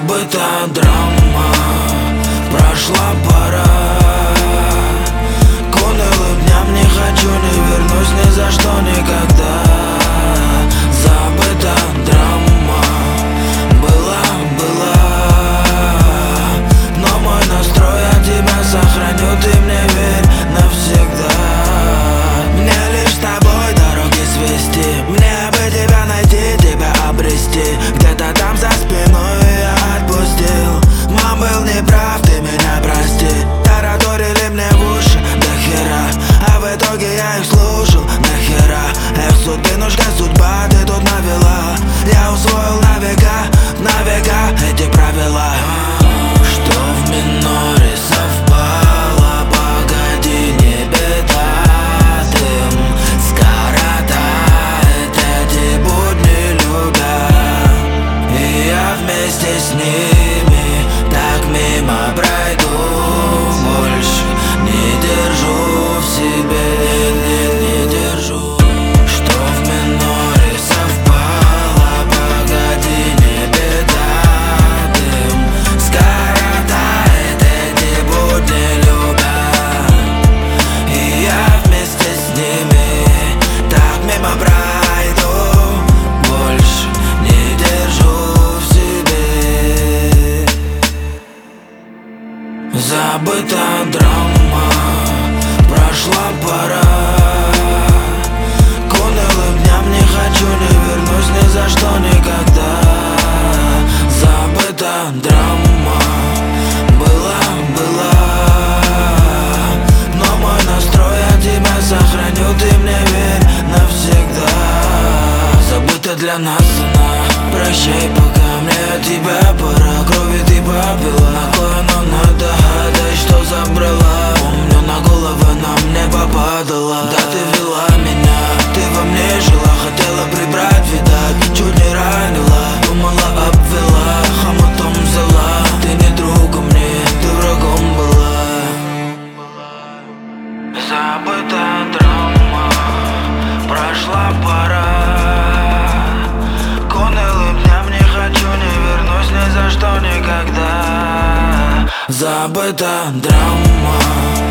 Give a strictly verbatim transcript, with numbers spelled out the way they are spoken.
Забыта драма, прошла пора. К унылым дням не хочу, не вернусь ни за что никогда. Забыта драма, была, была. Но мой настрой, я тебя сохраню, ты мне верь навсегда. Мне лишь с тобой дороги свести, мне бы тебя найти, тебя обрести. Где-то там за спиной я отпустил. Мам, был неправ, ты меня прости. Тараторили мне в уши до хера, а в итоге я их слушал нахера. Эх, судьбинушка, судьба, ты тут навела. Я усвоил на века, на века эти правила. Что в миноре совпало, погоди, не беда. Дым скоротает эти будни любя, и я вместе с ними так мимо пройду. Больше не держу в себе, не, не держу. Что в миноре совпало, погоди, не беда. Дым скоротает эти будни любя, и я вместе с ними так мимо пройду. Больше не держу в себе. Забыта драма, прошла пора. К унылым дням не хочу, не вернусь ни за что никогда. Забыта драма, была, была. Но мой настрой, я тебя сохраню, ты мне верь навсегда. Забыта для нас она, прощай, пока мне от тебя пора. Крови ты попила, на кое нам надо, дай что забрала. Помню, на голову нам не попадала. Да, ты вела меня, ты во мне жила. Хотела прибрать, видать, чуть не ранила. Думала, обвела, хомутом взяла. Ты не другом мне, ты врагом была. Забыта драма, прошла пора. К унылым дням не хочу, не вернусь ни за что никогда. Забыта драма.